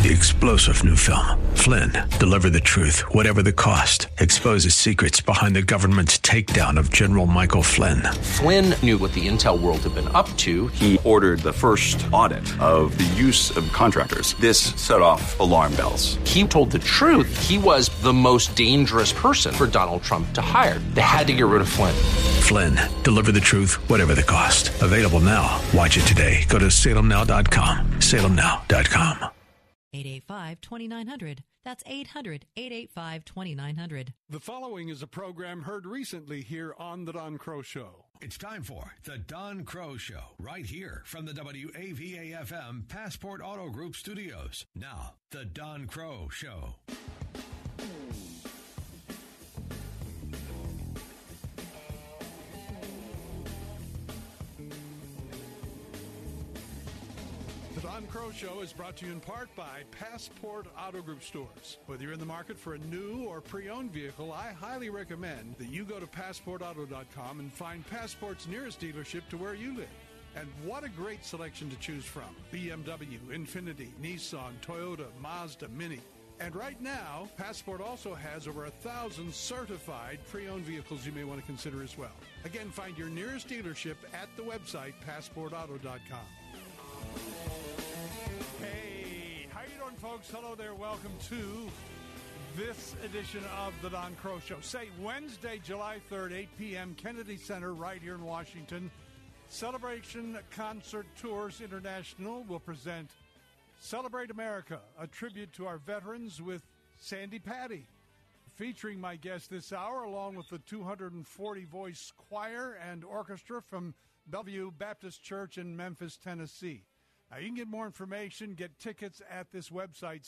The explosive new film, Flynn, deliver the truth, whatever the cost, exposes secrets behind the government's takedown of General Michael Flynn. Flynn knew what the intel world had been up to. He ordered the first audit of the use of contractors. This set off alarm bells. He told the truth. He was the most dangerous person for Donald Trump to hire. They had to get rid of Flynn. Flynn, deliver the truth, whatever the cost. Available now. Watch it today. Go to salemnow.com. salemnow.com. 885-2900. That's 800-885-2900. The following is a program heard recently here on The Don Crow Show. It's time for The Don Crow Show, right here from the WAVA-FM Passport Auto Group studios. Now, The Don Crow Show. The Don Crow Show is brought to you in part by Passport Auto Group stores. Whether you're in the market for a new or pre-owned vehicle, I highly recommend that you go to PassportAuto.com and find Passport's nearest dealership to where you live. And what a great selection to choose from. BMW, Infiniti, Nissan, Toyota, Mazda, Mini. And right now, Passport also has over 1,000 certified pre-owned vehicles you may want to consider as well. Again, find your nearest dealership at the website, PassportAuto.com. Hey, how you doing, folks? Hello there. Welcome to this edition of the Don Crow Show. Say Wednesday, July 3rd, 8 p.m., Kennedy Center right here in Washington. Celebration Concert Tours International will present Celebrate America, a tribute to our veterans with Sandi Patty. Featuring my guest this hour, along with the 240-voice choir and orchestra from Bellevue Baptist Church in Memphis, Tennessee. Now, you can get more information, get tickets at this website,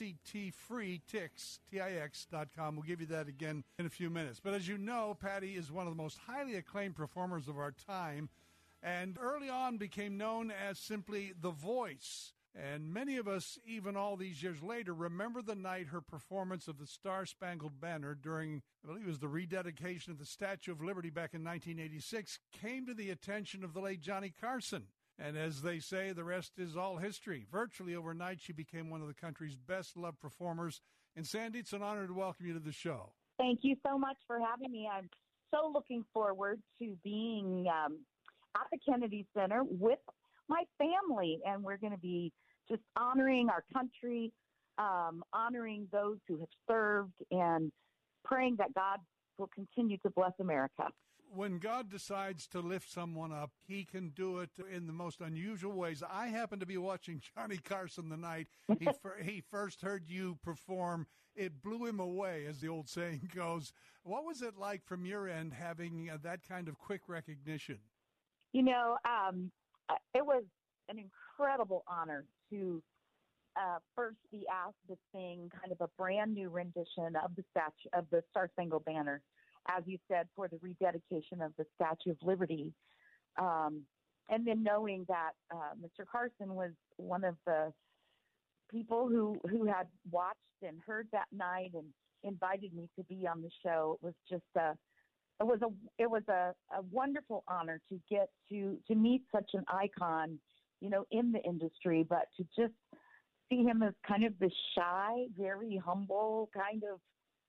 cctfreetix.com. We'll give you that again in a few minutes. But as you know, Patty is one of the most highly acclaimed performers of our time, and early on became known as simply The Voice. And many of us, even all these years later, remember the night her performance of the Star-Spangled Banner during, I believe it was the rededication of the Statue of Liberty back in 1986, came to the attention of the late Johnny Carson. And as they say, the rest is all history. Virtually overnight, she became one of the country's best-loved performers. And Sandi, it's an honor to welcome you to the show. Thank you so much for having me. I'm so looking forward to being at the Kennedy Center with my family, and we're going to be just honoring our country, honoring those who have served, and praying that God will continue to bless America. When God decides to lift someone up, he can do it in the most unusual ways. I happened to be watching Johnny Carson the night he first heard you perform. It blew him away, as the old saying goes. What was it like from your end having that kind of quick recognition? You know, it was an incredible honor to first be asked to sing kind of a brand new rendition of the Star-Spangled Banner, as you said, for the rededication of the Statue of Liberty. And then knowing that Mr. Carson was one of the people who had watched and heard that night and invited me to be on the show. It was just it was a wonderful honor to get to meet such an icon, you know, in the industry, but to just see him as kind of the shy, very humble kind of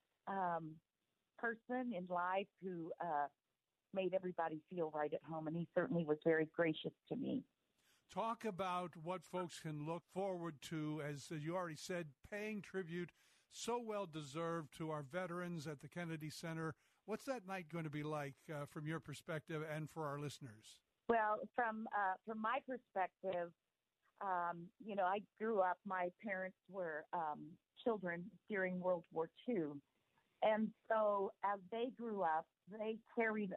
person in life who made everybody feel right at home, and he certainly was very gracious to me. Talk about what folks can look forward to, as you already said, paying tribute so well deserved to our veterans at the Kennedy Center. What's that night going to be like from your perspective and for our listeners? Well, from my perspective, you know, I grew up, my parents were children during World War II. And so as they grew up, they carried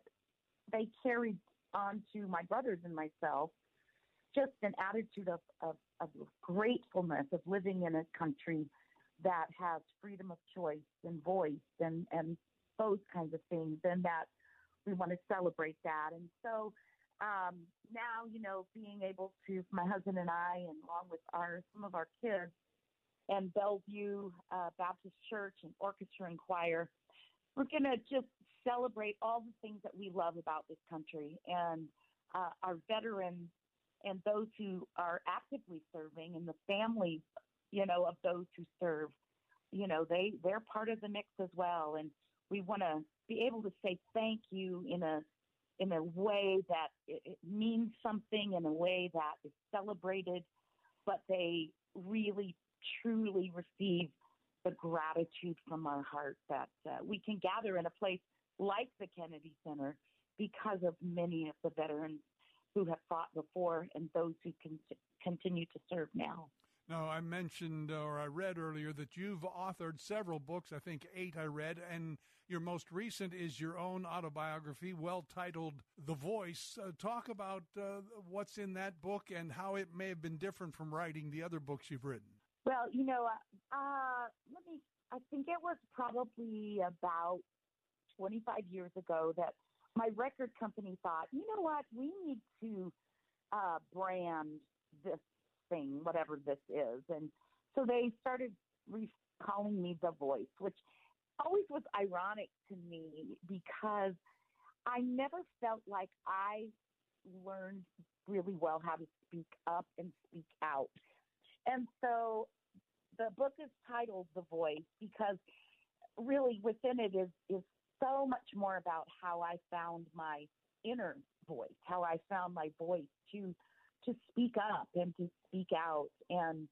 on to my brothers and myself just an attitude of gratefulness of living in a country that has freedom of choice and voice and those kinds of things, and that we want to celebrate that. And so now, you know, being able to, my husband and I, and along with some of our kids, and Bellevue Baptist Church and orchestra and choir, we're going to just celebrate all the things that we love about this country and our veterans and those who are actively serving and the families of those who serve. They're part of the mix as well. And we want to be able to say thank you in a way that it means something, in a way that is celebrated, but they really, truly receive the gratitude from our heart that we can gather in a place like the Kennedy Center because of many of the veterans who have fought before and those who can continue to serve now. Now, I mentioned or I read earlier that you've authored several books, I think 8 I read, and your most recent is your own autobiography, well-titled The Voice. Talk about what's in that book and how it may have been different from writing the other books you've written. Well, I think it was probably about 25 years ago that my record company thought, you know what, we need to brand this thing, whatever this is. And so they started calling me The Voice, which always was ironic to me because I never felt like I learned really well how to speak up and speak out. And so the book is titled The Voice because really within it is so much more about how I found my inner voice, how I found my voice to speak up and to speak out. And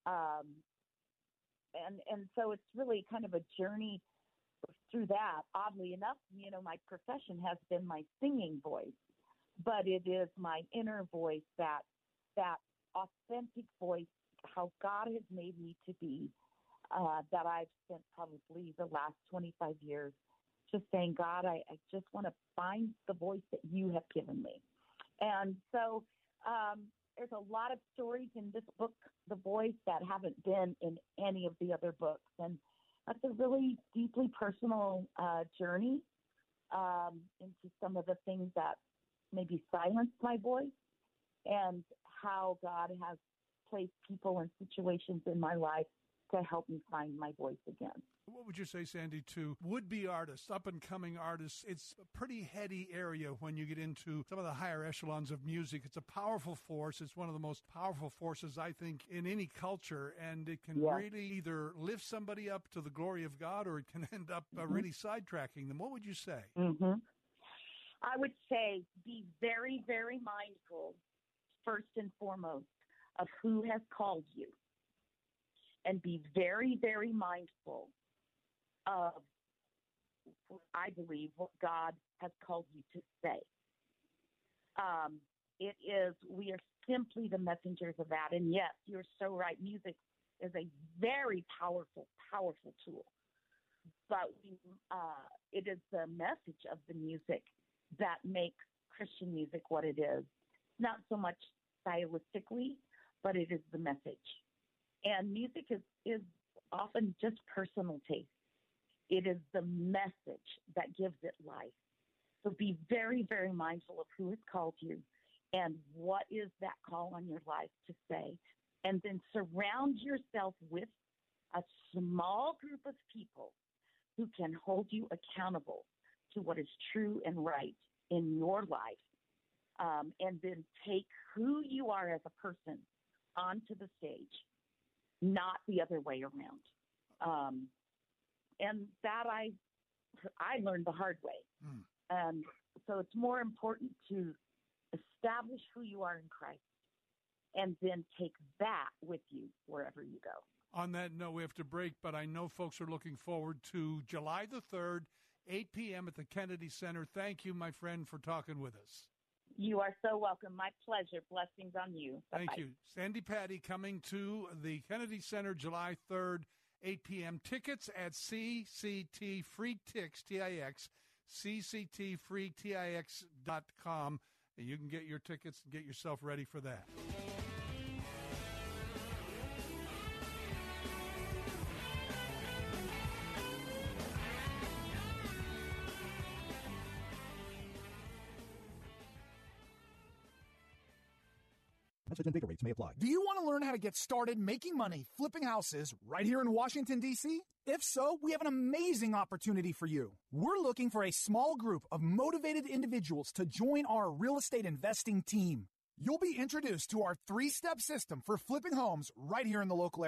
so it's really kind of a journey through that. Oddly enough, my profession has been my singing voice, but it is my inner voice, that authentic voice, how God has made me to be, that I've spent probably the last 25 years just saying, God, I just want to find the voice that you have given me. And so there's a lot of stories in this book, The Voice, that haven't been in any of the other books. And that's a really deeply personal journey into some of the things that maybe silenced my voice and how God has placed people and situations in my life to help me find my voice again. What would you say, Sandy, to would-be artists, up-and-coming artists? It's a pretty heady area when you get into some of the higher echelons of music. It's a powerful force. It's one of the most powerful forces, I think, in any culture, and it can really either lift somebody up to the glory of God or it can end up really sidetracking them. What would you say? I would say be very, very mindful, first and foremost, of who has called you, and be very, very mindful of, I believe, what God has called you to say. We are simply the messengers of that. And yes, you're so right. Music is a very powerful, powerful tool. But it is the message of the music that makes Christian music what it is. Not so much stylistically, but it is the message. And music is often just personal taste. It is the message that gives it life. So be very, very mindful of who has called you and what is that call on your life to say. And then surround yourself with a small group of people who can hold you accountable to what is true and right in your life. And then take who you are as a person onto the stage, not the other way around. And that I learned the hard way. And so it's more important to establish who you are in Christ and then take that with you wherever you go. On that note, we have to break, but I know folks are looking forward to July the 3rd, 8 p.m. at the Kennedy Center. Thank you, my friend, for talking with us. You are so welcome. My pleasure. Blessings on you. Bye-bye. Thank you. Sandy Patty coming to the Kennedy Center July 3rd, 8 p.m. Tickets at CCT Free Tix, T-I-X, CCTFreeTix.com. You can get your tickets and get yourself ready for that. Message and data rates may apply. Do you want to learn how to get started making money flipping houses right here in Washington, D.C.? If so, we have an amazing opportunity for you. We're looking for a small group of motivated individuals to join our real estate investing team. You'll be introduced to our 3-step system for flipping homes right here in the local area.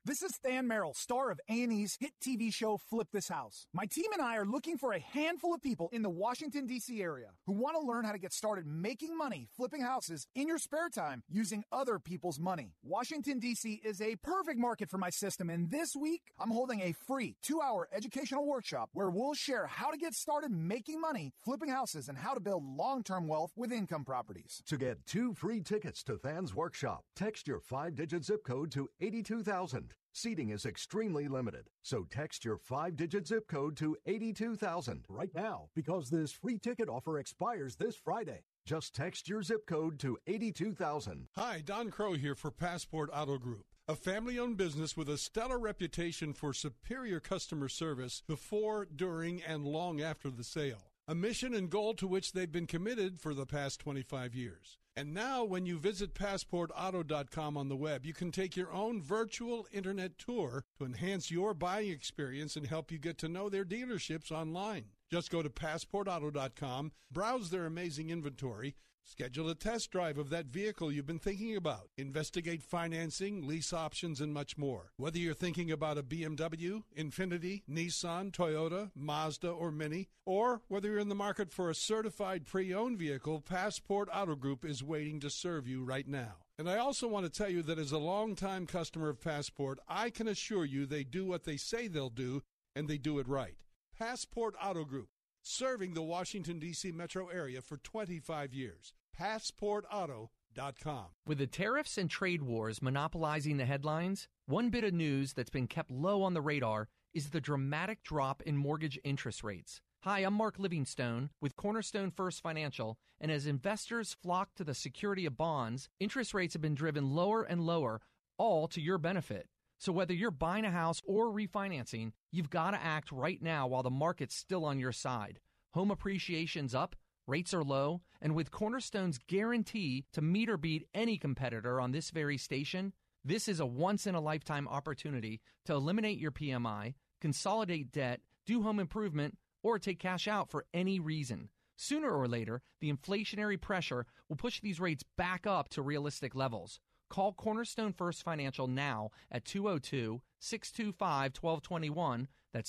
This is Stan Merrill, star of A&E's hit TV show Flip This House. My team and I are looking for a handful of people in the Washington, D.C. area who want to learn how to get started making money flipping houses in your spare time using other people's money. Washington, D.C. is a perfect market for my system, and this week I'm holding a free 2-hour educational workshop where we'll share how to get started making money flipping houses and how to build long-term wealth with income properties. To get 2 free tickets to Than's workshop, text your 5-digit zip code to 82,000. Seating is extremely limited, so text your 5-digit zip code to 82,000 right now, because this free ticket offer expires this Friday. Just text your zip code to 82,000. Hi, Don Crow here for Passport Auto Group, a family-owned business with a stellar reputation for superior customer service before, during, and long after the sale. A mission and goal to which they've been committed for the past 25 years. And now, when you visit PassportAuto.com on the web, you can take your own virtual internet tour to enhance your buying experience and help you get to know their dealerships online. Just go to PassportAuto.com, browse their amazing inventory, schedule a test drive of that vehicle you've been thinking about, investigate financing, lease options, and much more. Whether you're thinking about a BMW, Infiniti, Nissan, Toyota, Mazda, or Mini, or whether you're in the market for a certified pre-owned vehicle, Passport Auto Group is waiting to serve you right now. And I also want to tell you that as a longtime customer of Passport, I can assure you they do what they say they'll do, and they do it right. Passport Auto Group, serving the Washington, D.C. metro area for 25 years. PassportAuto.com. With the tariffs and trade wars monopolizing the headlines, one bit of news that's been kept low on the radar is the dramatic drop in mortgage interest rates. Hi, I'm Mark Livingstone with Cornerstone First Financial, and as investors flock to the security of bonds, interest rates have been driven lower and lower, all to your benefit. So whether you're buying a house or refinancing, you've got to act right now while the market's still on your side. Home appreciation's up, rates are low, and with Cornerstone's guarantee to meet or beat any competitor on this very station, this is a once-in-a-lifetime opportunity to eliminate your PMI, consolidate debt, do home improvement, or take cash out for any reason. Sooner or later, the inflationary pressure will push these rates back up to realistic levels. Call Cornerstone First Financial now at 202-625-1221. That's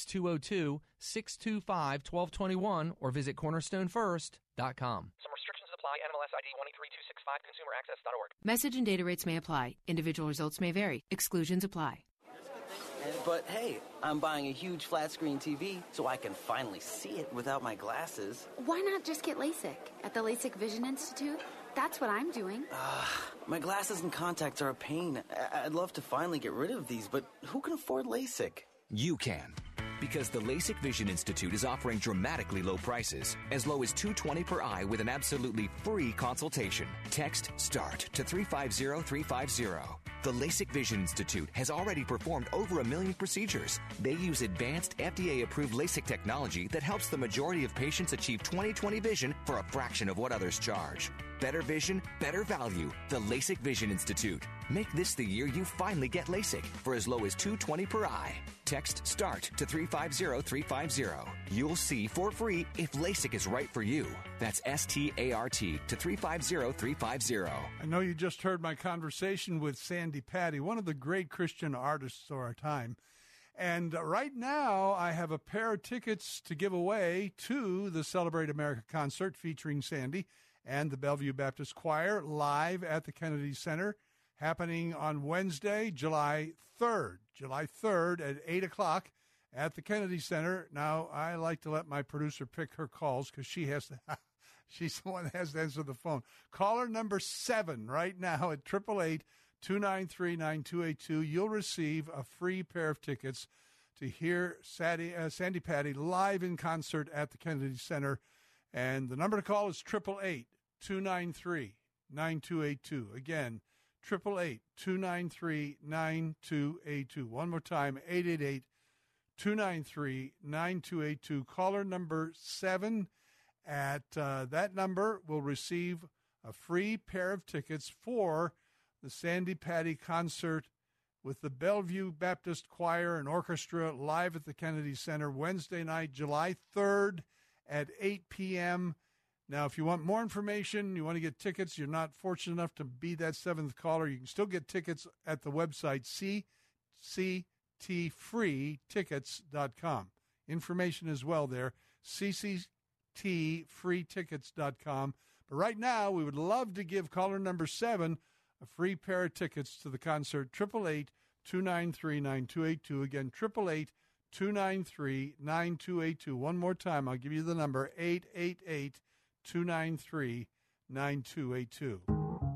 202-625-1221, or visit cornerstonefirst.com. Some restrictions apply. NMLS ID 133265, consumeraccess.org. Message and data rates may apply. Individual results may vary. Exclusions apply. But hey, I'm buying a huge flat screen TV so I can finally see it without my glasses. Why not just get LASIK at the LASIK Vision Institute? That's what I'm doing. My glasses and contacts are a pain. I'd love to finally get rid of these, but who can afford LASIK? You can. Because the LASIK Vision Institute is offering dramatically low prices, as low as $220 per eye with an absolutely free consultation. Text START to 350-350. The LASIK Vision Institute has already performed over 1 million procedures. They use advanced FDA-approved LASIK technology that helps the majority of patients achieve 20/20 vision for a fraction of what others charge. Better vision, better value. The LASIK Vision Institute. Make this the year you finally get LASIK for as low as $220 per eye. Text START to 350-350. You'll see for free if LASIK is right for you. That's START to 350-350. I know you just heard my conversation with Sandi Patty, one of the great Christian artists of our time. And right now, I have a pair of tickets to give away to the Celebrate America concert featuring Sandi and the Bellevue Baptist Choir live at the Kennedy Center, happening on Wednesday, July 3rd. July 3rd at 8 o'clock at the Kennedy Center. Now, I like to let my producer pick her calls because she has to, she's the one that has to answer the phone. Caller number 7 right now at 888-293-9282. You'll receive a free pair of tickets to hear Sandi Patty live in concert at the Kennedy Center. And the number to call is 888-293-9282. Again, 888-293-9282. One more time, 888-293-9282. Caller number 7 at that number will receive a free pair of tickets for the Sandi Patty concert with the Bellevue Baptist Choir and Orchestra live at the Kennedy Center Wednesday night, July 3rd at 8 p.m. Now, if you want more information, you want to get tickets, you're not fortunate enough to be that 7th caller, you can still get tickets at the website cctfreetickets.com. Information as well there, cctfreetickets.com. But right now, we would love to give caller number 7 a free pair of tickets to the concert, 888-293-9282. Again, 888-293-9282. One more time, I'll give you the number, 888-293-9282.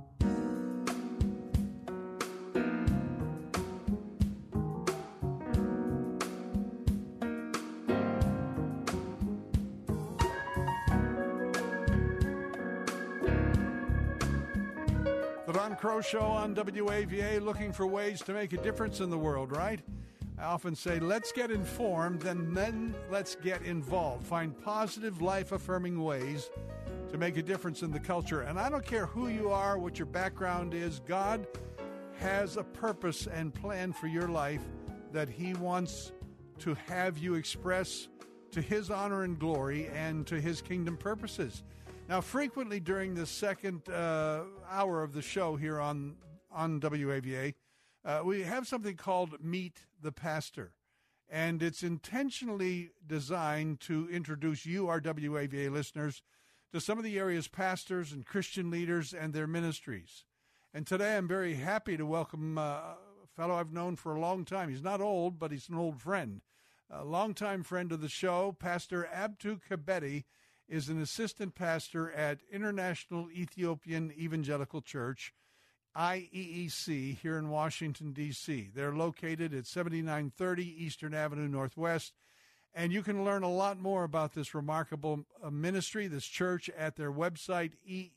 The Don Crow Show on WAVA, looking for ways to make a difference in the world, right? I often say, let's get informed, and then let's get involved. Find positive, life-affirming ways to make a difference in the culture. And I don't care who you are, what your background is, God has a purpose and plan for your life that He wants to have you express to His honor and glory and to His kingdom purposes. Now, frequently during the second hour of the show here on WAVA, we have something called Meet the Pastor, and it's intentionally designed to introduce you, our WAVA listeners, to some of the area's pastors and Christian leaders and their ministries. And today I'm very happy to welcome a fellow I've known for a long time. He's not old, but he's an old friend. A longtime friend of the show, Pastor Abtu Kebede, is an assistant pastor at International Ethiopian Evangelical Church, IEEC, here in Washington, D.C. They're located at 7930 Eastern Avenue Northwest, and you can learn a lot more about this remarkable ministry, this church, at their website,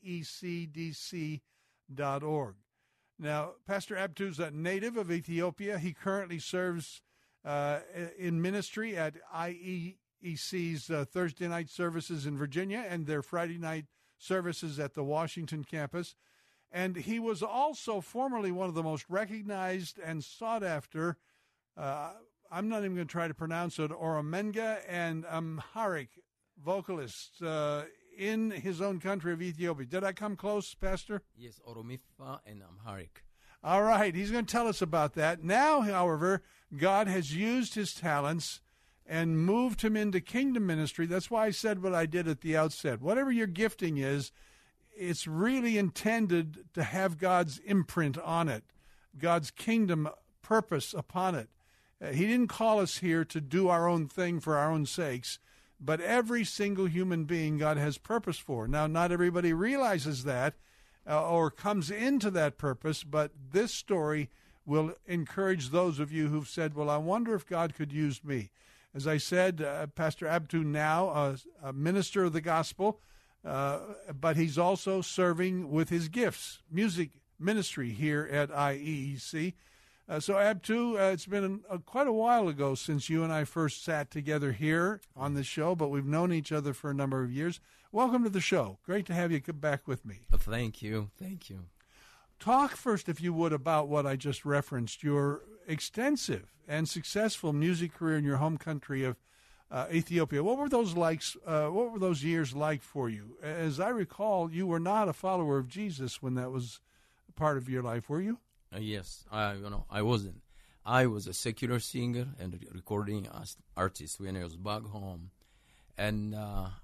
eecdc.org. Now, Pastor Abtu is a native of Ethiopia. He currently serves in ministry at IEEC's Thursday night services in Virginia and their Friday night services at the Washington campus. And he was also formerly one of the most recognized and sought-after, I'm not even going to try to pronounce it, Oromenga and Amharic vocalists in his own country of Ethiopia. Did I come close, Pastor? Yes, Oromifa and Amharic. All right, he's going to tell us about that. Now, however, God has used his talents and moved him into kingdom ministry. That's why I said what I did at the outset. Whatever your gifting is, it's really intended to have God's imprint on it, God's kingdom purpose upon it. He didn't call us here to do our own thing for our own sakes, but every single human being God has purpose for. Now, not everybody realizes that or comes into that purpose, but this story will encourage those of you who've said, well, I wonder if God could use me. As I said, Pastor Abtu now, a minister of the gospel, but he's also serving with his gifts, music ministry here at IEEC. So, Abtu, it's been quite a while ago since you and I first sat together here on the show, but we've known each other for a number of years. Welcome to the show. Great to have you come back with me. Thank you. Thank you. Talk first, if you would, about what I just referenced, your extensive and successful music career in your home country of Ethiopia. What were those what were those years like for you? As I recall, you were not a follower of Jesus when that was part of your life, were you? Yes, I wasn't. I was a secular singer and recording artist when I was back home, and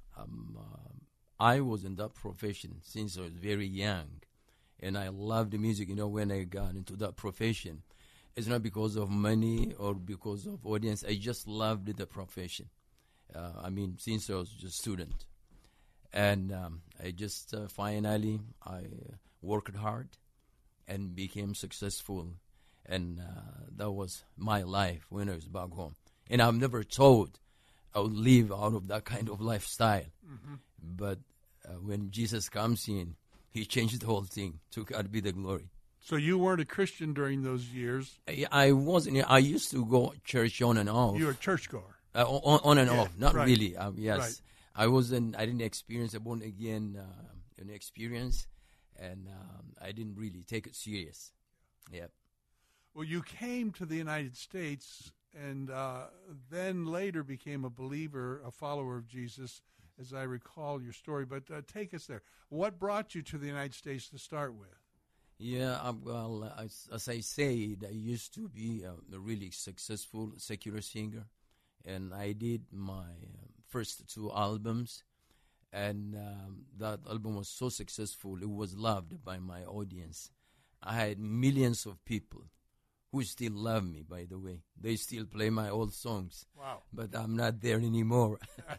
I was in that profession since I was very young, and I loved the music. When I got into that profession, it's not because of money or because of audience. I just loved the profession. Since I was just a student, and I just finally I worked hard and became successful, and that was my life when I was back home. And I'm never told I would live out of that kind of lifestyle. Mm-hmm. But when Jesus comes in, he changed the whole thing. To God be the glory. So you weren't a Christian during those years? I wasn't. I used to go church on and off. You were a churchgoer? On and off. Not right. really. Yes. Right. I didn't experience a born-again experience. And I didn't really take it serious. Yep. Well, you came to the United States and then later became a believer, a follower of Jesus, as I recall your story. But take us there. What brought you to the United States to start with? Yeah, well, as I said, I used to be a really successful secular singer, and I did my first 2 albums, and that album was so successful, it was loved by my audience. I had millions of people who still love me, by the way. They still play my old songs. Wow. But I'm not there anymore.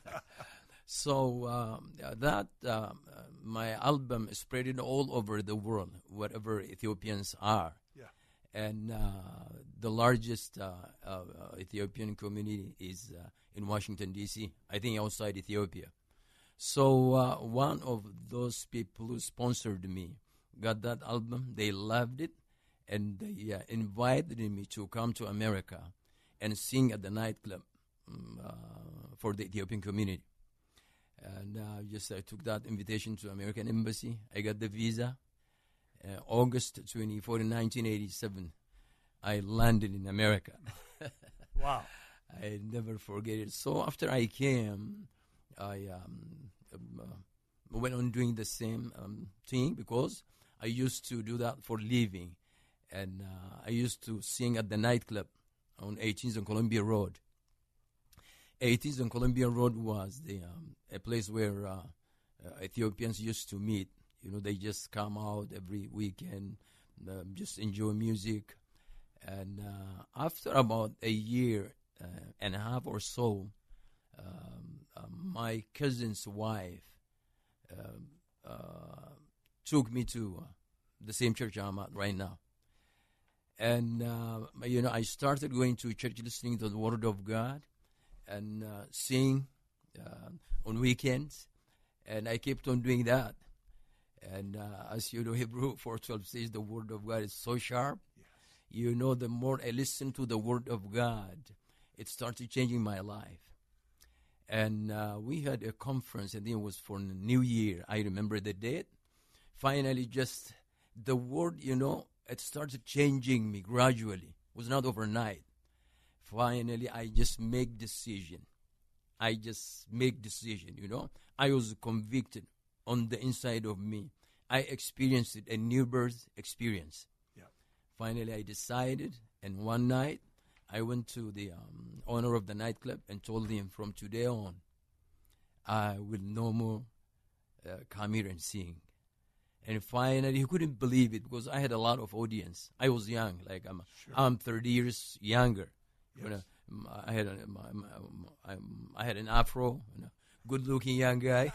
So my album spread it all over the world, wherever Ethiopians are. Yeah. And the largest Ethiopian community is in Washington, D.C., I think outside Ethiopia. So one of those people who sponsored me got that album. They loved it, and they invited me to come to America and sing at the nightclub for the Ethiopian community. And I took that invitation to American Embassy. I got the visa. August 24, 1987, I landed in America. Wow. I never forget it. So after I came, I went on doing the same thing because I used to do that for living. And I used to sing at the nightclub on 18th and Columbia Road. 18th and Columbia Road was a place where Ethiopians used to meet. You know, they just come out every weekend, just enjoy music. And after about a year and a half or so, my cousin's wife took me to the same church I'm at right now. And, I started going to church, listening to the Word of God, and sing on weekends, and I kept on doing that. And as you know, Hebrew 4:12 says the Word of God is so sharp. Yes. You know, the more I listen to the Word of God, it started changing my life. And we had a conference, I think it was for New Year. I remember the date. Finally, just the Word, it started changing me gradually. It was not overnight. Finally, I just make decision. I was convicted on the inside of me. I experienced it, a new birth experience. Yeah. Finally, I decided, and one night, I went to the owner of the nightclub and told him, from today on, I will no more come here and sing. And finally, he couldn't believe it because I had a lot of audience. I was young, like I'm 30 years younger. Yes. I had an afro, good-looking young guy.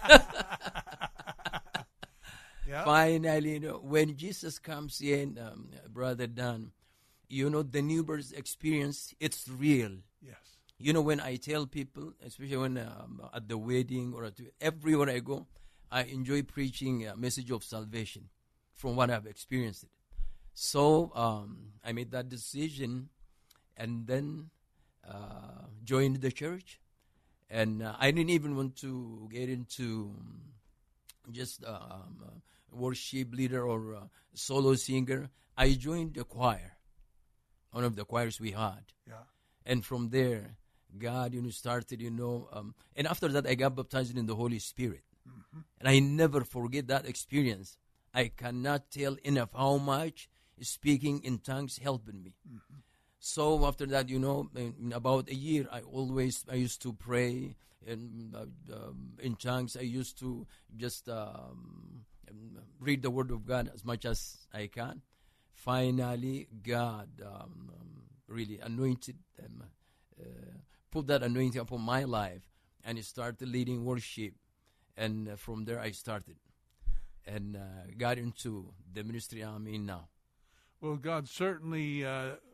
Yeah. Finally, when Jesus comes in, Brother Dan, the new birth experience, it's real. Yes. When I tell people, especially when at the wedding or everywhere I go, I enjoy preaching a message of salvation from what I've experienced. So I made that decision, and then joined the church. And I didn't even want to get into just worship leader or solo singer. I joined the choir, one of the choirs we had. Yeah. And from there, God, started, and after that, I got baptized in the Holy Spirit. Mm-hmm. And I never forget that experience. I cannot tell enough how much speaking in tongues helped me. Mm-hmm. So after that, in about a year, I used to pray in tongues. I used to just read the Word of God as much as I can. Finally, God really anointed them, put that anointing upon my life, and He started leading worship. And from there, I started and got into the ministry I'm in now. Well, God certainly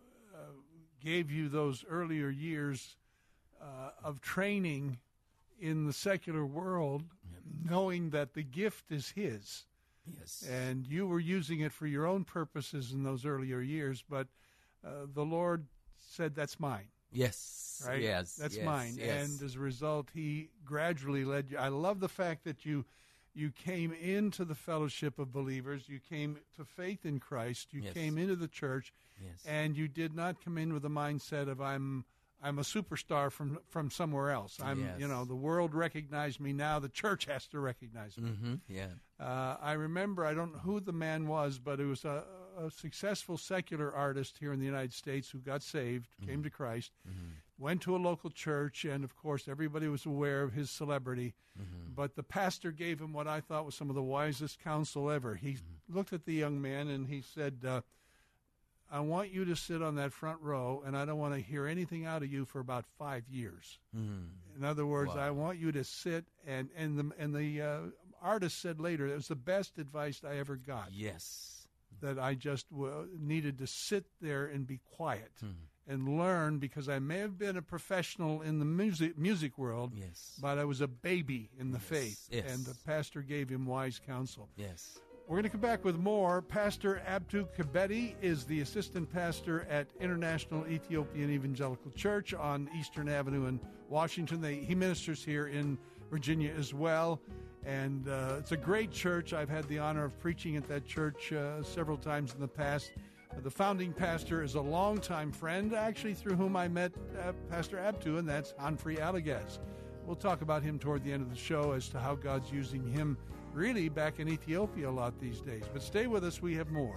gave you those earlier years of training in the secular world, knowing that the gift is His. Yes. And you were using it for your own purposes in those earlier years, but the Lord said, that's mine. Yes. Right? Yes. That's yes, mine. Yes. And as a result, He gradually led you. I love the fact that you came into the fellowship of believers. You came to faith in Christ. You came into the church. Yes. And you did not come in with the mindset of I'm a superstar from somewhere else. The world recognized me now. The church has to recognize me. Mm-hmm. Yeah. I remember, I don't know who the man was, but it was a successful secular artist here in the United States who got saved, came to Christ, went to a local church, and, of course, everybody was aware of his celebrity. But the pastor gave him what I thought was some of the wisest counsel ever. He looked at the young man and he said, I want you to sit on that front row, and I don't want to hear anything out of you for about 5 years. In other words, I want you to sit, and the artist said later, it was the best advice I ever got. Yes. That I just needed to sit there and be quiet and learn, because I may have been a professional in the music world, but I was a baby in the faith, and the pastor gave him wise counsel. Yes. We're going to come back with more. Pastor Abdu Kebede is the assistant pastor at International Ethiopian Evangelical Church on Eastern Avenue in Washington. He ministers here in Virginia as well, and it's a great church. I've had the honor of preaching at that church several times in the past. The founding pastor is a longtime friend, actually, through whom I met Pastor Abdu, and that's Humphrey Alagaz. We'll talk about him toward the end of the show as to how God's using him really back in Ethiopia a lot these days. But stay with us. We have more.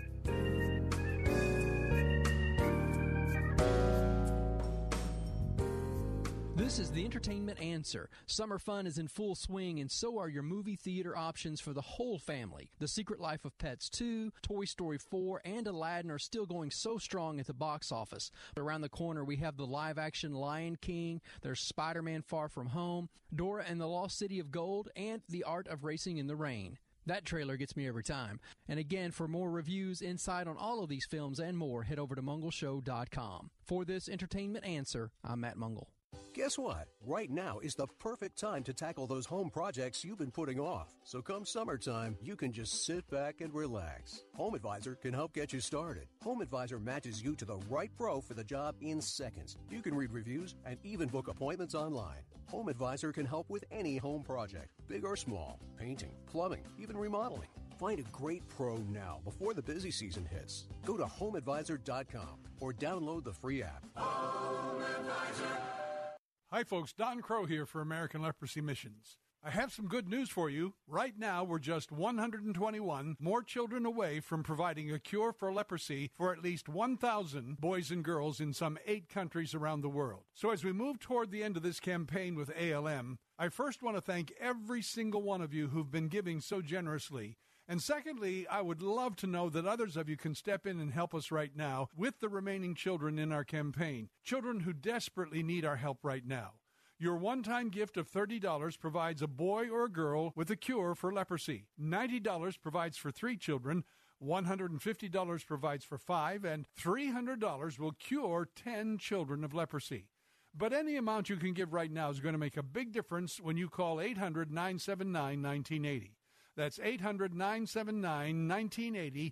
This is the Entertainment Answer. Summer fun is in full swing, and so are your movie theater options for the whole family. The Secret Life of Pets 2, Toy Story 4, and Aladdin are still going so strong at the box office. Around the corner, we have the live-action Lion King, there's Spider-Man Far From Home, Dora and the Lost City of Gold, and The Art of Racing in the Rain. That trailer gets me every time. And again, for more reviews, insight on all of these films and more, head over to mungleshow.com. For this Entertainment Answer, I'm Matt Mungle. Guess what? Right now is the perfect time to tackle those home projects you've been putting off. So come summertime, you can just sit back and relax. Home Advisor can help get you started. Home Advisor matches you to the right pro for the job in seconds. You can read reviews and even book appointments online. Home Advisor can help with any home project, big or small, painting, plumbing, even remodeling. Find a great pro now before the busy season hits. Go to homeadvisor.com or download the free app. Home Advisor. Hi, folks. Don Crow here for American Leprosy Missions. I have some good news for you. Right now, we're just 121 more children away from providing a cure for leprosy for at least 1,000 boys and girls in some 8 countries around the world. So as we move toward the end of this campaign with ALM, I first want to thank every single one of you who've been giving so generously. And secondly, I would love to know that others of you can step in and help us right now with the remaining children in our campaign, children who desperately need our help right now. Your one-time gift of $30 provides a boy or a girl with a cure for leprosy. $90 provides for 3 children, $150 provides for 5, and $300 will cure 10 children of leprosy. But any amount you can give right now is going to make a big difference when you call 800-979-1980. That's 800-979-1980,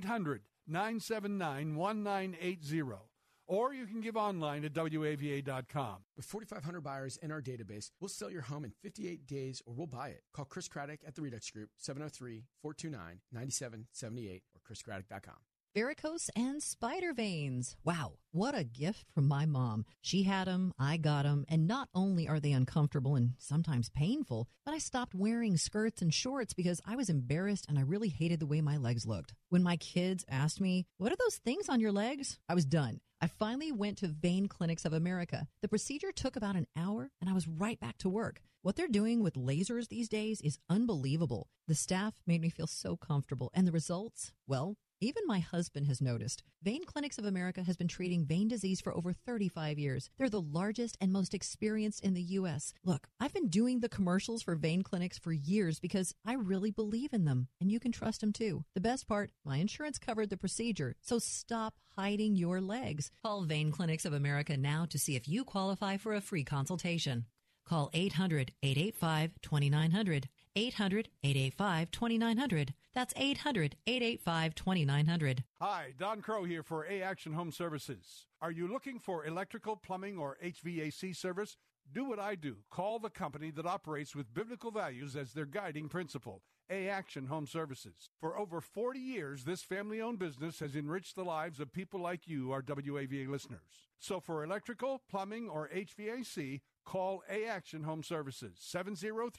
800-979-1980. Or you can give online at WAVA.com. With 4,500 buyers in our database, we'll sell your home in 58 days or we'll buy it. Call Chris Craddock at the Redux Group, 703-429-9778 or chriscraddock.com. Varicose and spider veins. Wow, what a gift from my mom. She had them, I got them, and not only are they uncomfortable and sometimes painful, but I stopped wearing skirts and shorts because I was embarrassed and I really hated the way my legs looked. When my kids asked me, "What are those things on your legs?" I was done. I finally went to Vein Clinics of America. The procedure took about an hour, and I was right back to work. What they're doing with lasers these days is unbelievable. The staff made me feel so comfortable, and the results, well, even my husband has noticed. Vein Clinics of America has been treating vein disease for over 35 years. They're the largest and most experienced in the U.S. Look, I've been doing the commercials for Vein Clinics for years because I really believe in them, and you can trust them too. The best part, my insurance covered the procedure, so stop hiding your legs. Call Vein Clinics of America now to see if you qualify for a free consultation. Call 800-885-2900. 800-885-2900. That's 800-885-2900. Hi, Don Crow here for A-Action Home Services. Are you looking for electrical, plumbing, or HVAC service? Do what I do. Call the company that operates with biblical values as their guiding principle, A-Action Home Services. For over 40 years, this family-owned business has enriched the lives of people like you, our WAVA listeners. So for electrical, plumbing, or HVAC, call A-Action Home Services,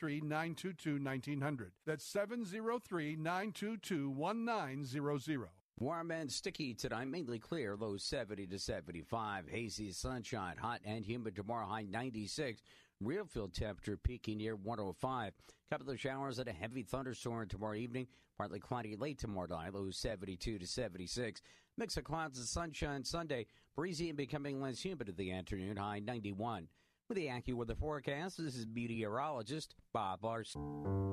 703-922-1900. That's 703-922-1900. Warm and sticky tonight, mainly clear, lows 70 to 75. Hazy sunshine, hot and humid tomorrow, high 96. Real field temperature peaking near 105. Couple of showers and a heavy thunderstorm tomorrow evening. Partly cloudy late tomorrow night, lows 72 to 76. Mix of clouds and sunshine Sunday. Breezy and becoming less humid in the afternoon, high 91. With the AccuWeather forecast, this is meteorologist Bob Larson.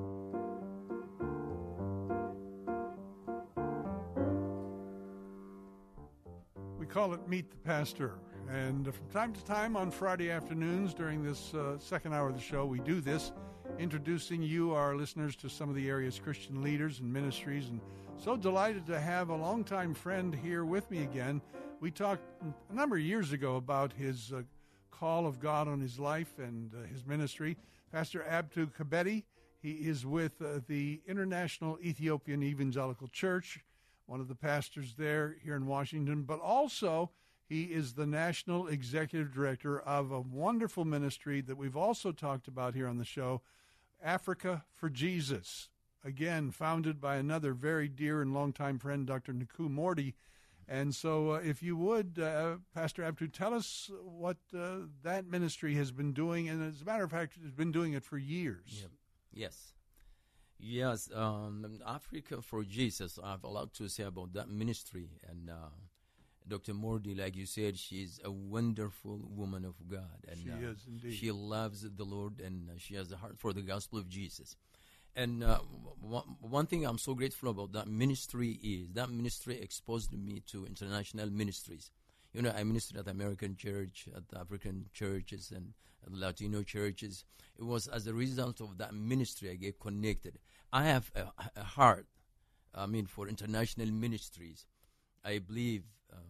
We call it Meet the Pastor. And from time to time on Friday afternoons during this second hour of the show, we do this, introducing you, our listeners, to some of the area's Christian leaders and ministries. And so delighted to have a longtime friend here with me again. We talked a number of years ago about his call of God on his life and his ministry. Pastor Abdu Kabedi, he is with the International Ethiopian Evangelical Church, one of the pastors there here in Washington, but also he is the National Executive Director of a wonderful ministry that we've also talked about here on the show, Africa for Jesus. Again, founded by another very dear and longtime friend, Dr. Naku Morty. And so if you would, Pastor Abdu, tell us what that ministry has been doing, and as a matter of fact, has been doing it for years. Yep. Yes, Africa for Jesus, I have a lot to say about that ministry. And Dr. Mordi, like you said, she's a wonderful woman of God. And she is indeed. She loves the Lord, and she has a heart for the gospel of Jesus. And one thing I'm so grateful about that ministry is that ministry exposed me to international ministries. You know, I ministered at the American church, at the African churches, and Latino churches. It was as a result of that ministry I get connected. I have a heart, for international ministries. I believe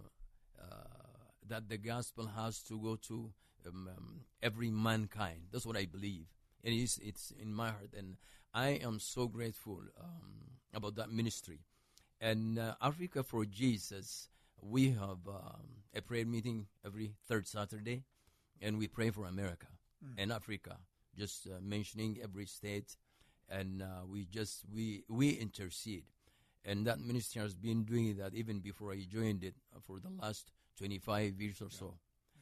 that the gospel has to go to every mankind. That's what I believe. It's in my heart, and I am so grateful about that ministry. And Africa for Jesus, we have a prayer meeting every third Saturday, and we pray for America and Africa, just mentioning every state, and we intercede. And that ministry has been doing that even before I joined it for the last 25 years or so.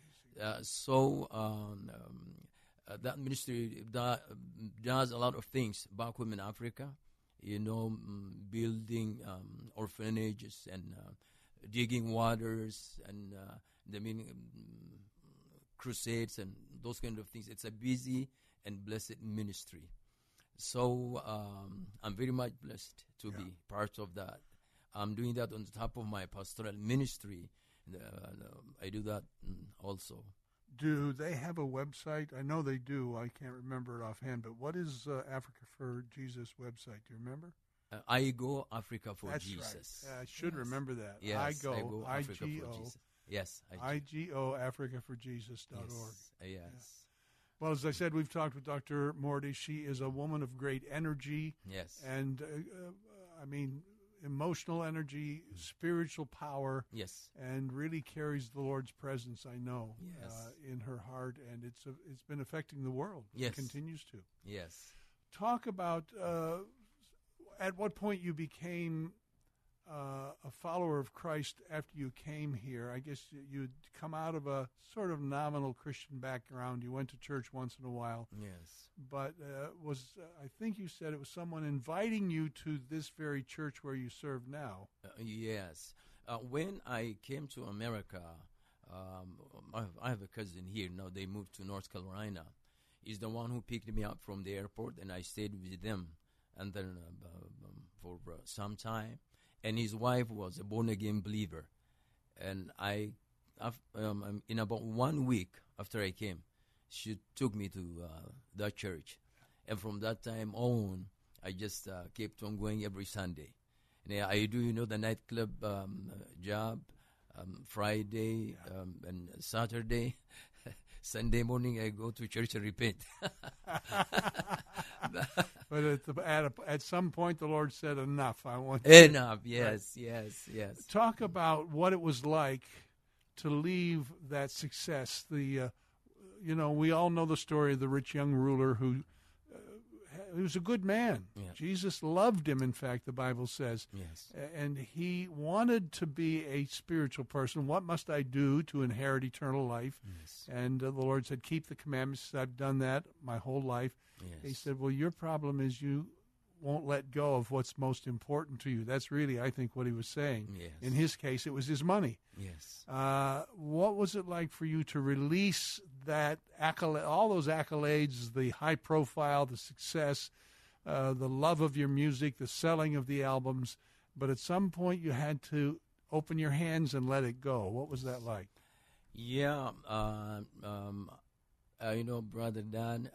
That ministry does a lot of things back home in Africa, building orphanages and digging waters and crusades and those kind of things. It's a busy and blessed ministry. So I'm very much blessed to be part of that. I'm doing that on top of my pastoral ministry. I do that also. Do they have a website? I know they do. I can't remember it offhand, but what is Africa for Jesus website? Do you remember? I Go Africa for That's Jesus. Right. I should remember that. Yes, I go Africa for Jesus. Yes. IGO AfricaForJesus.org. Yes. Well, as I said, we've talked with Dr. Morty. She is a woman of great energy. Yes. And, emotional energy, spiritual power. Yes. And really carries the Lord's presence, I know, yes. In her heart. And it's been affecting the world. Yes. It continues to. Yes. Talk about at what point you became a follower of Christ after you came here. I guess you'd come out of a sort of nominal Christian background. You went to church once in a while. Yes. But I think you said it was someone inviting you to this very church where you serve now. Yes. When I came to America, I have a cousin here. Now they moved to North Carolina. He's the one who picked me up from the airport, and I stayed with them. And then for some time. And his wife was a born-again believer. And in about 1 week after I came, she took me to that church. And from that time on, I just kept on going every Sunday. And I do, the nightclub job, Friday and Saturday. Sunday morning, I go to church and repent. But at some point, the Lord said, enough. I want enough. Yes. Talk about what it was like to leave that success. We all know the story of the rich young ruler who he was a good man. Yeah. Jesus loved him, in fact, the Bible says. Yes. And he wanted to be a spiritual person. What must I do to inherit eternal life? Yes. And the Lord said, keep the commandments. I've done that my whole life. Yes. He said, well, your problem is you won't let go of what's most important to you. That's really, I think, what he was saying. Yes. In his case, it was his money. Yes. What was it like for you to release that accolade, all those accolades, the high profile, the success, the love of your music, the selling of the albums, but at some point you had to open your hands and let it go? What was that like? Yeah, Brother Dan,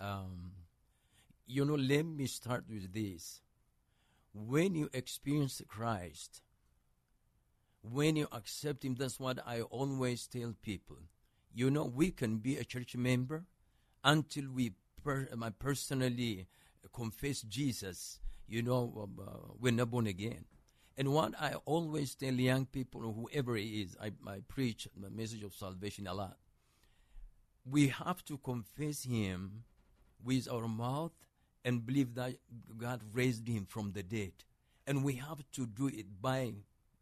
let me start with this. When you experience Christ, when you accept Him, that's what I always tell people. We can be a church member until we personally confess Jesus, we're not born again. And what I always tell young people, whoever it is, I preach the message of salvation a lot. We have to confess Him with our mouth and believe that God raised Him from the dead. And we have to do it by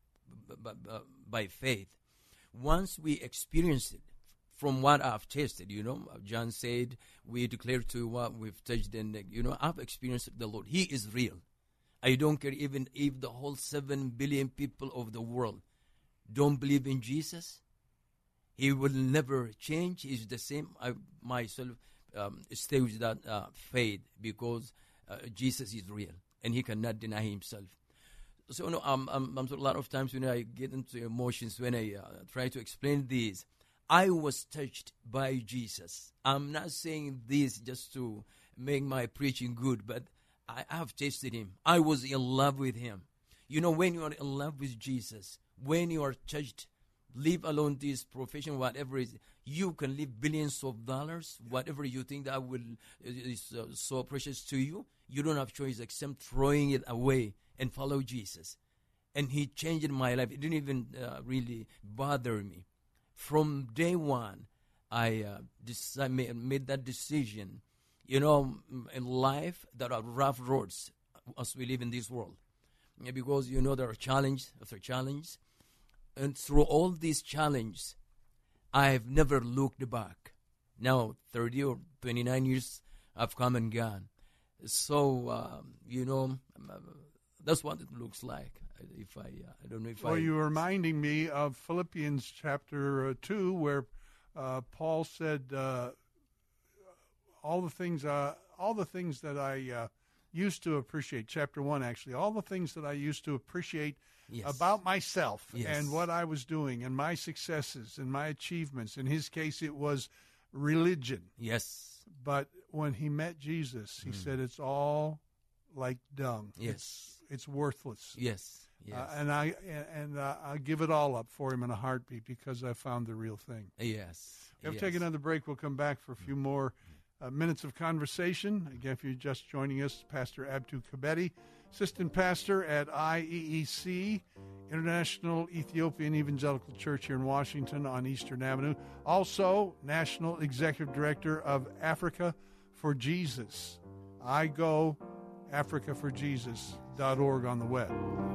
faith. Once we experience it, from what I've tasted, John said, we declare to what we've touched, and, I've experienced the Lord. He is real. I don't care even if the whole 7 billion people of the world don't believe in Jesus. He will never change. He's the same. I myself stay with that faith because Jesus is real and He cannot deny Himself. So, a lot of times when I get into emotions, when I try to explain this, I was touched by Jesus. I'm not saying this just to make my preaching good, but I have tasted Him. I was in love with Him. When you are in love with Jesus, when you are touched, leave alone this profession, whatever it is, you can leave billions of dollars, whatever you think that is so precious to you. You don't have choice except throwing it away and follow Jesus. And He changed my life. It didn't even really bother me. From day one, I made that decision. In life, there are rough roads as we live in this world. Because, there are challenge after challenge. And through all these challenges, I have never looked back. Now, 30 or 29 years have come and gone. So, that's what it looks like. I don't know if Well, you're reminding me of Philippians chapter 2, where Paul said, all the things that I used to appreciate, chapter 1 actually, all the things that I used to appreciate about myself and what I was doing and my successes and my achievements. In his case, it was religion. Yes. But when he met Jesus, he said, it's all like dung. Yes. It's worthless. Yes. Yes. And I give it all up for Him in a heartbeat because I found the real thing. Yes. We'll take another break. We'll come back for a few more minutes of conversation. Again, if you're just joining us, Pastor Abtu Kabedi, Assistant Pastor at IEEC, International Ethiopian Evangelical Church here in Washington on Eastern Avenue. Also, National Executive Director of Africa for Jesus. AfricaForJesus.org on the web.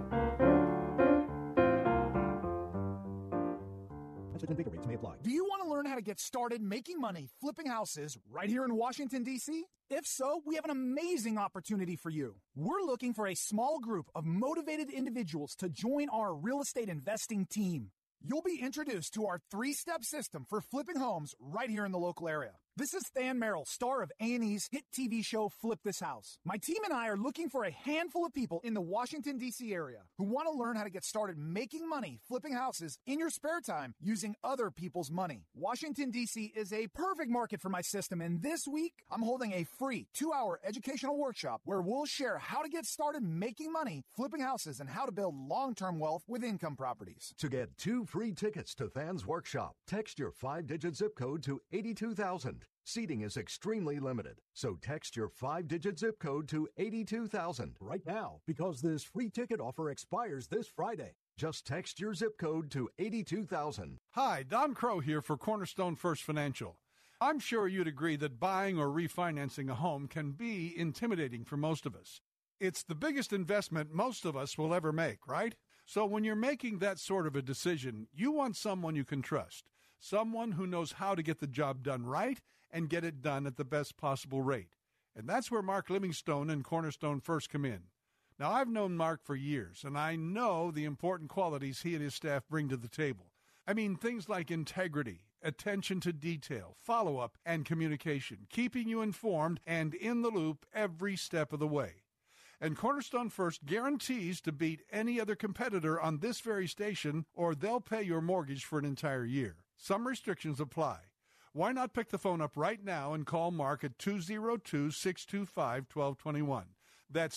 Do you want to learn how to get started making money flipping houses right here in Washington, D.C.? If so, we have an amazing opportunity for you. We're looking for a small group of motivated individuals to join our real estate investing team. You'll be introduced to our 3-step system for flipping homes right here in the local area. This is Than Merrill, star of A&E's hit TV show Flip This House. My team and I are looking for a handful of people in the Washington, D.C. area who want to learn how to get started making money flipping houses in your spare time using other people's money. Washington, D.C. is a perfect market for my system, and this week I'm holding a free 2-hour educational workshop where we'll share how to get started making money flipping houses and how to build long-term wealth with income properties. To get 2 free tickets to Than's workshop, text your 5-digit zip code to 82,000. Seating is extremely limited, so text your 5-digit zip code to 82,000 right now, because this free ticket offer expires this Friday. Just text your zip code to 82,000. Hi, Don Crow here for Cornerstone First Financial. I'm sure you'd agree that buying or refinancing a home can be intimidating for most of us. It's the biggest investment most of us will ever make, right? So when you're making that sort of a decision, you want someone you can trust, someone who knows how to get the job done right and get it done at the best possible rate. And that's where Mark Livingstone and Cornerstone First come in. Now, I've known Mark for years, and I know the important qualities he and his staff bring to the table. I mean, things like integrity, attention to detail, follow-up, and communication, keeping you informed and in the loop every step of the way. And Cornerstone First guarantees to beat any other competitor on this very station, or they'll pay your mortgage for an entire year. Some restrictions apply. Why not pick the phone up right now and call Mark at 202-625-1221. That's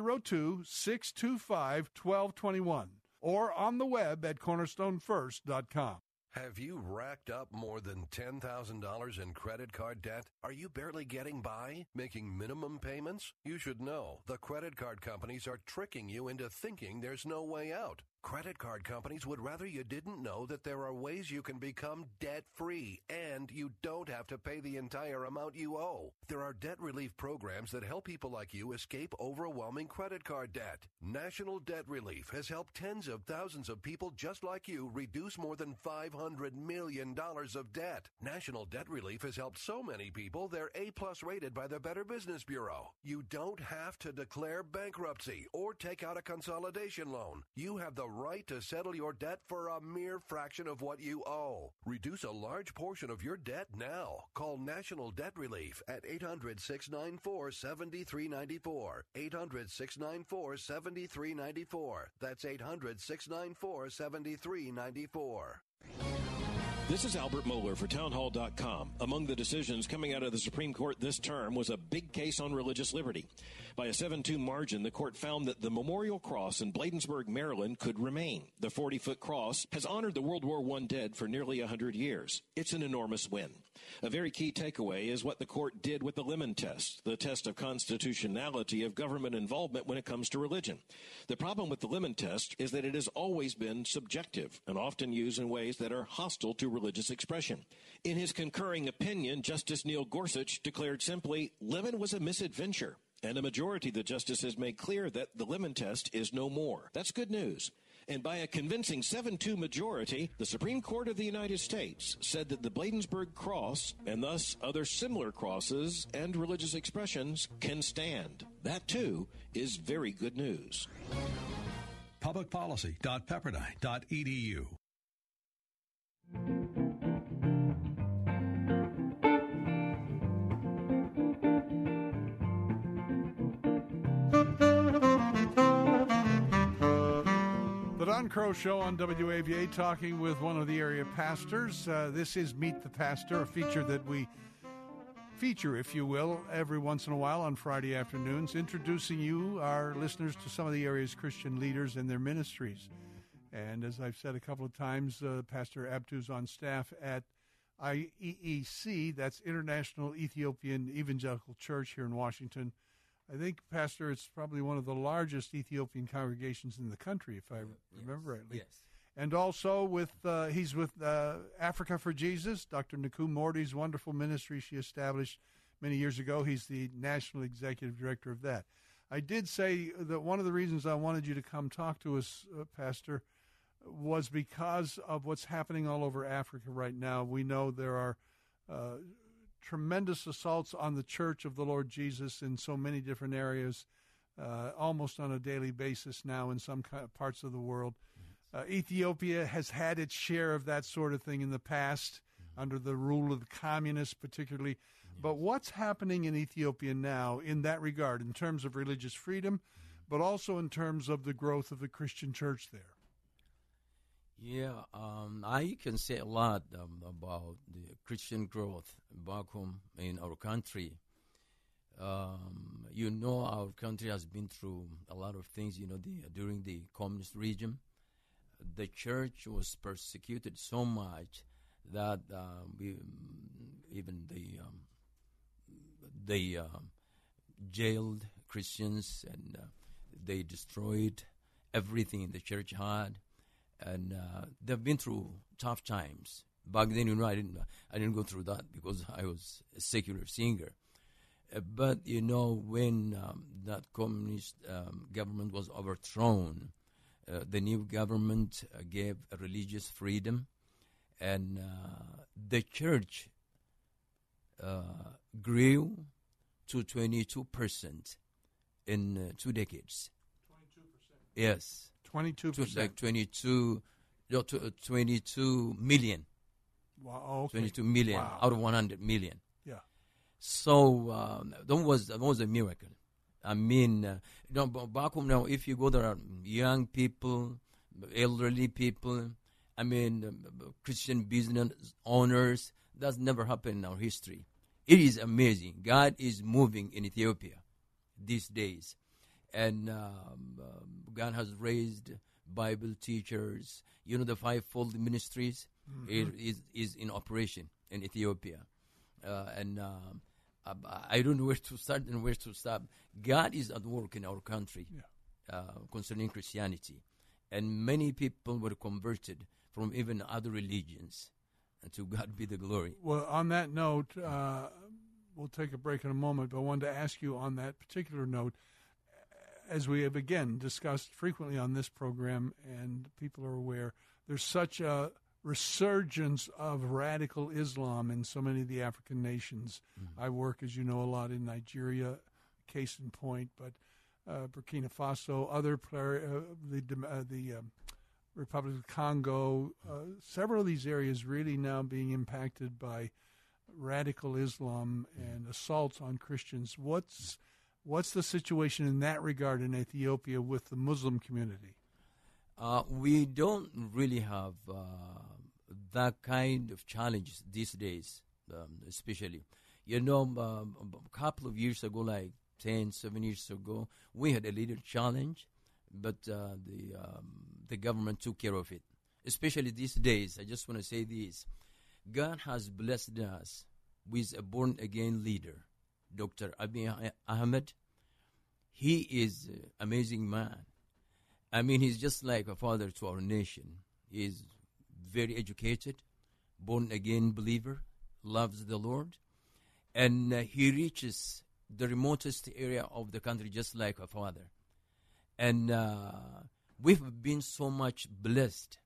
202-625-1221. Or on the web at cornerstonefirst.com. Have you racked up more than $10,000 in credit card debt? Are you barely getting by, making minimum payments? You should know the credit card companies are tricking you into thinking there's no way out. Credit card companies would rather you didn't know that there are ways you can become debt-free and you don't have to pay the entire amount you owe. There are debt relief programs that help people like you escape overwhelming credit card debt. National Debt Relief has helped tens of thousands of people just like you reduce more than $500 million of debt. National Debt Relief has helped so many people they're A-plus rated by the Better Business Bureau. You don't have to declare bankruptcy or take out a consolidation loan. You have the right to settle your debt for a mere fraction of what you owe. Reduce a large portion of your debt now. Call National Debt Relief at 800-694-7394. 800-694-7394. That's 800-694-7394. This is Albert Mohler for townhall.com. Among the decisions coming out of the Supreme Court this term was a big case on religious liberty. By a 7-2 margin, the court found that the Memorial Cross in Bladensburg, Maryland could remain. The 40-foot cross has honored the World War I dead for nearly 100 years. It's an enormous win. A very key takeaway is what the court did with the Lemon Test, the test of constitutionality of government involvement when it comes to religion. The problem with the Lemon Test is that it has always been subjective and often used in ways that are hostile to religious expression. In his concurring opinion, Justice Neil Gorsuch declared simply, Lemon was a misadventure, and a majority of the justices made clear that the Lemon Test is no more. That's good news. And by a convincing 7-2 majority, the Supreme Court of the United States said that the Bladensburg Cross, and thus other similar crosses and religious expressions, can stand. That, too, is very good news. Publicpolicy.pepperdine.edu. The Don Crow Show on WAVA, talking with one of the area pastors. This is Meet the Pastor, a feature that we feature, if you will, every once in a while on Friday afternoons, introducing you, our listeners, to some of the area's Christian leaders and their ministries. And as I've said a couple of times, Pastor Abtu's on staff at IEEC, that's International Ethiopian Evangelical Church here in Washington. I think, Pastor, it's probably one of the largest Ethiopian congregations in the country, if I remember rightly. Yes. And also he's with Africa for Jesus, Dr. Nakum Morty's wonderful ministry she established many years ago. He's the national executive director of that. I did say that one of the reasons I wanted you to come talk to us, Pastor, was because of what's happening all over Africa right now. We know there are tremendous assaults on the Church of the Lord Jesus in so many different areas, almost on a daily basis now in some parts of the world. Ethiopia has had its share of that sort of thing in the past, under the rule of the communists particularly. But what's happening in Ethiopia now in that regard, in terms of religious freedom, but also in terms of the growth of the Christian church there? Yeah, I can say a lot about the Christian growth back home in our country. Our country has been through a lot of things, during the communist regime. The church was persecuted so much that they jailed Christians, and they destroyed everything the church had. And they've been through tough times Back then, I didn't go through that because I was a secular singer. But, when that communist government was overthrown, the new government gave religious freedom, and the church grew to 22% in 2 decades. 22%? Yes. 22%? Like 22 million. Wow, okay. 22 million wow. out of 100 million. Yeah. So that was a miracle. I mean, back home now, if you go there, are young people, elderly people, Christian business owners. That's never happened in our history. It is amazing. God is moving in Ethiopia these days. And God has raised Bible teachers. The fivefold ministries is in operation in Ethiopia. I don't know where to start and where to stop. God is at work in our country concerning Christianity. And many people were converted from even other religions. And to God be the glory. Well, on that note, we'll take a break in a moment, but I wanted to ask you on that particular note, as we have again discussed frequently on this program, and people are aware, there's such a resurgence of radical Islam in so many of the African nations. Mm-hmm. I work, as you know, a lot in Nigeria, case in point, but Burkina Faso, other the Republic of Congo, several of these areas really now being impacted by radical Islam and assaults on Christians. What's the situation in that regard in Ethiopia with the Muslim community? We don't really have that kind of challenges these days, especially. A couple of years ago, like 7 years ago, we had a little challenge, but the government took care of it. Especially these days, I just want to say this. God has blessed us with a born-again leader, Dr. Abiy Ahmed. He is an amazing man. He's just like a father to our nation. He's very educated, born-again believer, loves the Lord, and he reaches the remotest area of the country just like a father. And we've been so much blessed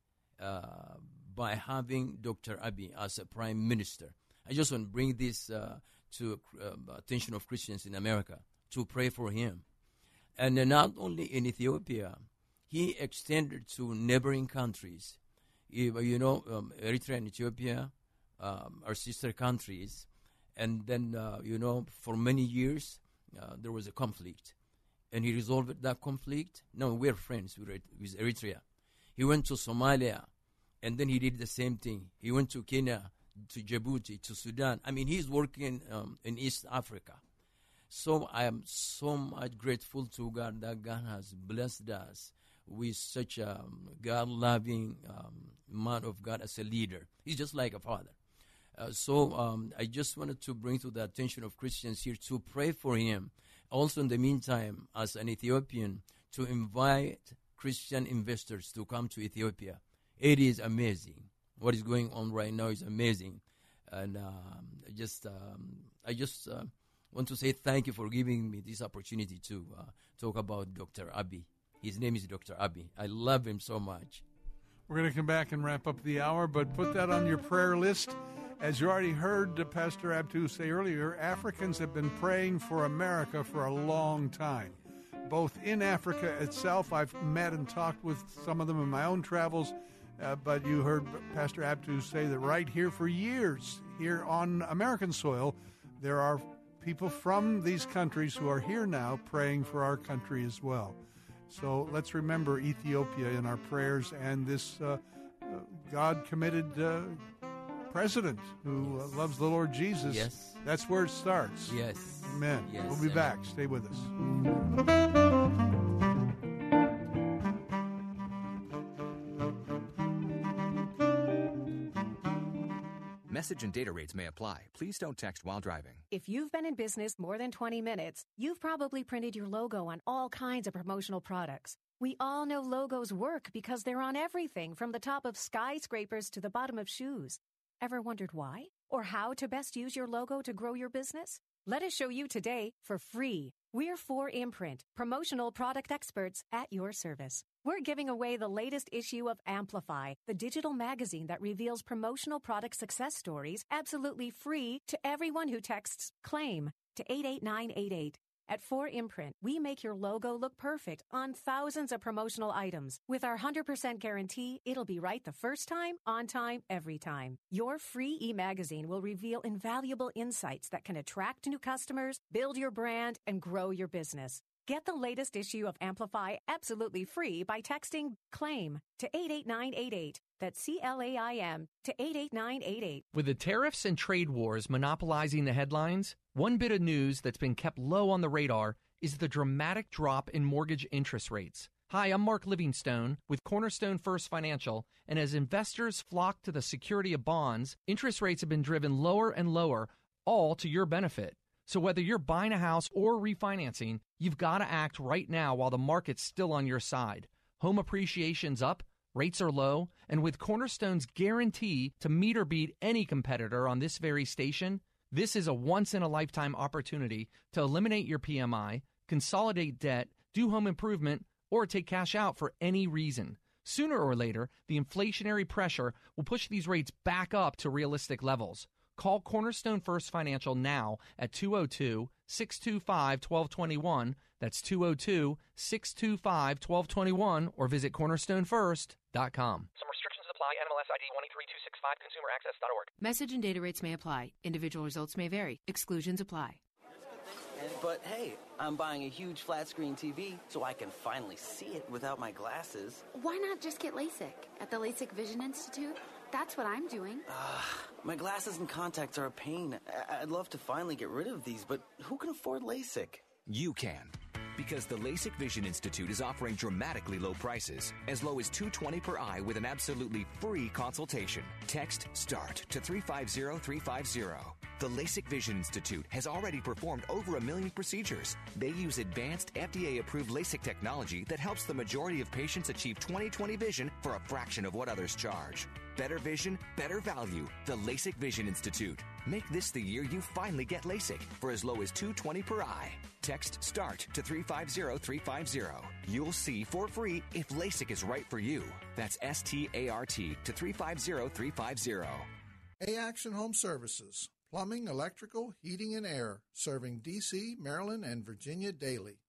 by having Dr. Abiy as a prime minister. I just want to bring this to attention of Christians in America to pray for him. And not only in Ethiopia, he extended to neighboring countries. Eritrea and Ethiopia are sister countries. And then, for many years, there was a conflict. And he resolved that conflict. Now we're friends with Eritrea. He went to Somalia, and then he did the same thing. He went to Kenya, to Djibouti, to Sudan. He's working in East Africa. So I am so much grateful to God that God has blessed us with such a God-loving man of God as a leader. He's just like a father. So I just wanted to bring to the attention of Christians here to pray for him. Also, in the meantime, as an Ethiopian, to invite Christian investors to come to Ethiopia. It is amazing. What is going on right now is amazing. And I just want to say thank you for giving me this opportunity to talk about Dr. Abiy. His name is Dr. Abiy. I love him so much. We're going to come back and wrap up the hour, but put that on your prayer list. As you already heard Pastor Abdu say earlier, Africans have been praying for America for a long time. Both in Africa itself, I've met and talked with some of them in my own travels, but you heard Pastor Abdu say that right here for years, here on American soil, there are people from these countries who are here now praying for our country as well. So let's remember Ethiopia in our prayers and this God-committed president who loves the Lord Jesus. Yes. That's where it starts. Yes. Amen. Yes. We'll be back. Stay with us. Message and data rates may apply. Please don't text while driving. If you've been in business more than 20 minutes, you've probably printed your logo on all kinds of promotional products. We all know logos work because they're on everything from the top of skyscrapers to the bottom of shoes. Ever wondered why? Or how to best use your logo to grow your business? Let us show you today for free. We're 4imprint, promotional product experts at your service. We're giving away the latest issue of Amplify, the digital magazine that reveals promotional product success stories absolutely free to everyone who texts CLAIM to 88988. At 4imprint, we make your logo look perfect on thousands of promotional items. With our 100% guarantee, it'll be right the first time, on time, every time. Your free e-magazine will reveal invaluable insights that can attract new customers, build your brand, and grow your business. Get the latest issue of Amplify absolutely free by texting CLAIM to 88988. That's CLAIM to 88988. With the tariffs and trade wars monopolizing the headlines, one bit of news that's been kept low on the radar is the dramatic drop in mortgage interest rates. Hi, I'm Mark Livingstone with Cornerstone First Financial, and as investors flock to the security of bonds, interest rates have been driven lower and lower, all to your benefit. So whether you're buying a house or refinancing, you've got to act right now while the market's still on your side. Home appreciation's up, rates are low, and with Cornerstone's guarantee to meet or beat any competitor on this very station, this is a once-in-a-lifetime opportunity to eliminate your PMI, consolidate debt, do home improvement, or take cash out for any reason. Sooner or later, the inflationary pressure will push these rates back up to realistic levels. Call Cornerstone First Financial now at 202-625-1221. That's 202-625-1221, or visit cornerstonefirst.com. Some restrictions apply. NMLS ID 133265, consumeraccess.org. Message and data rates may apply. Individual results may vary. Exclusions apply. But hey, I'm buying a huge flat screen TV so I can finally see it without my glasses. Why not just get LASIK at the LASIK Vision Institute? That's what I'm doing. My glasses and contacts are a pain. I'd love to finally get rid of these, but who can afford LASIK? You can. Because the LASIK Vision Institute is offering dramatically low prices, as low as $220 per eye with an absolutely free consultation. Text START to 350350. The LASIK Vision Institute has already performed over 1 million procedures. They use advanced FDA-approved LASIK technology that helps the majority of patients achieve 20/20 vision for a fraction of what others charge. Better vision, better value. The LASIK Vision Institute. Make this the year you finally get LASIK for as low as $220 per eye. Text START to 350350. You'll see for free if LASIK is right for you. That's START to 350350. A-Action Home Services. Plumbing, electrical, heating, and air. Serving D.C., Maryland, and Virginia daily.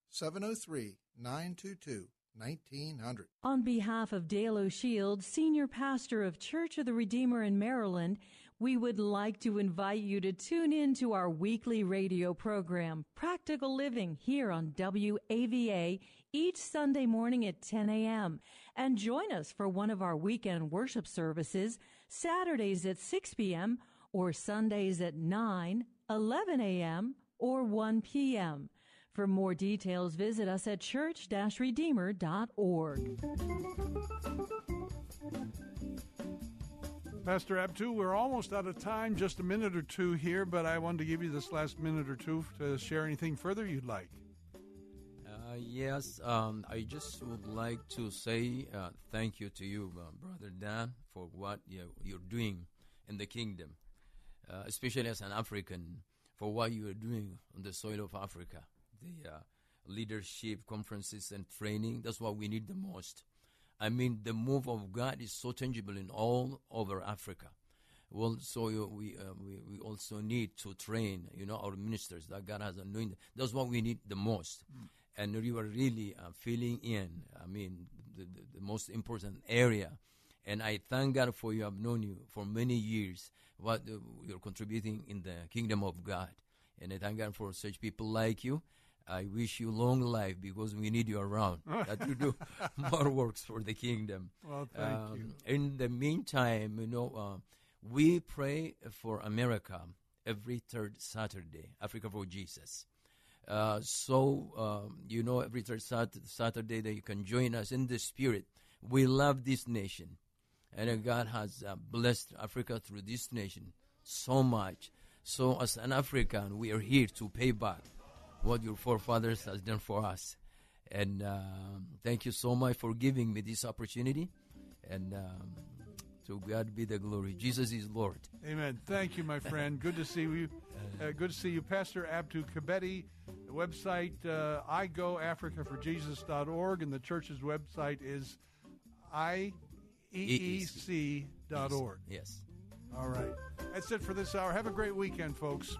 703-922-1900. On behalf of Dale O'Shield, Senior Pastor of Church of the Redeemer in Maryland, we would like to invite you to tune in to our weekly radio program, Practical Living, here on WAVA each Sunday morning at 10 a.m. And join us for one of our weekend worship services, Saturdays at 6 p.m., or Sundays at 9, 11 a.m., or 1 p.m. For more details, visit us at church-redeemer.org. Pastor Abtu, we're almost out of time, just a minute or two here, but I wanted to give you this last minute or two to share anything further you'd like. Yes, I just would like to say thank you to you, Brother Dan, for what you're doing in the kingdom. Especially as an African, for what you are doing on the soil of Africa. The leadership conferences and training, that's what we need the most. I mean, the move of God is so tangible in all over Africa. Well, so we also need to train, our ministers that God has anointed. That's what we need the most. And you are really filling in, the most important area. And I thank God for you. I've known you for many years, what you're contributing in the kingdom of God. And I thank God for such people like you. I wish you long life because we need you around, that you do more works for the kingdom. Well, thank you. In the meantime, we pray for America every third Saturday, Africa for Jesus. Every third Saturday that you can join us in the spirit. We love this nation. And God has blessed Africa through this nation so much. So as an African, we are here to pay back what your forefathers has done for us. And thank you so much for giving me this opportunity. And to God be the glory. Jesus is Lord. Amen. Thank you, my friend. Good to see you. Good to see you. Pastor Abdu Kebede. The website, igoafricaforjesus.org, and the church's website is IEEC.org. Yes. All right. That's it for this hour. Have a great weekend, folks.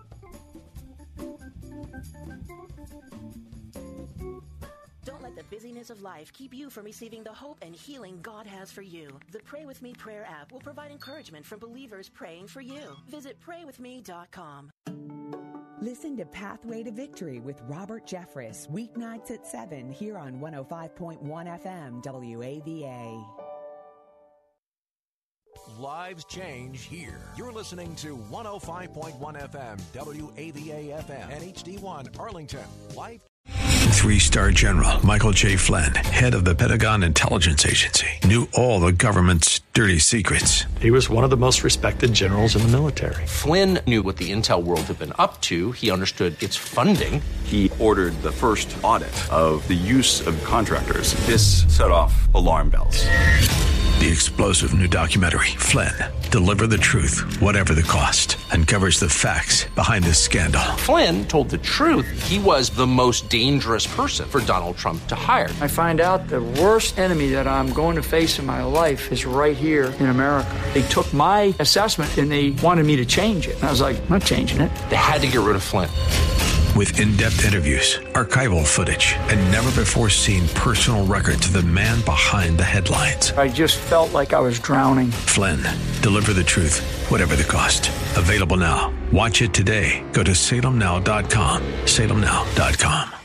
Don't let the busyness of life keep you from receiving the hope and healing God has for you. The Pray With Me prayer app will provide encouragement from believers praying for you. Visit praywithme.com. Listen to Pathway to Victory with Robert Jeffress, weeknights at 7 here on 105.1 FM WAVA. Lives change here. You're listening to 105.1 FM WAVA FM and HD1 Arlington. Life. 3-star General Michael J. Flynn, head of the Pentagon Intelligence Agency, knew all the government's dirty secrets. He was one of the most respected generals in the military. Flynn knew what the intel world had been up to. He understood its funding. He ordered the first audit of the use of contractors. This set off alarm bells. The explosive new documentary, Flynn, Deliver the Truth, Whatever the Cost, uncovers the facts behind this scandal. Flynn told the truth. He was the most dangerous person for Donald Trump to hire. I find out the worst enemy that I'm going to face in my life is right here in America. They took my assessment and they wanted me to change it. And I was like, I'm not changing it. They had to get rid of Flynn. With in-depth interviews, archival footage, and never-before-seen personal records of the man behind the headlines. I just felt like I was drowning. Flynn, Deliver the Truth, Whatever the Cost. Available now. Watch it today. Go to salemnow.com. salemnow.com.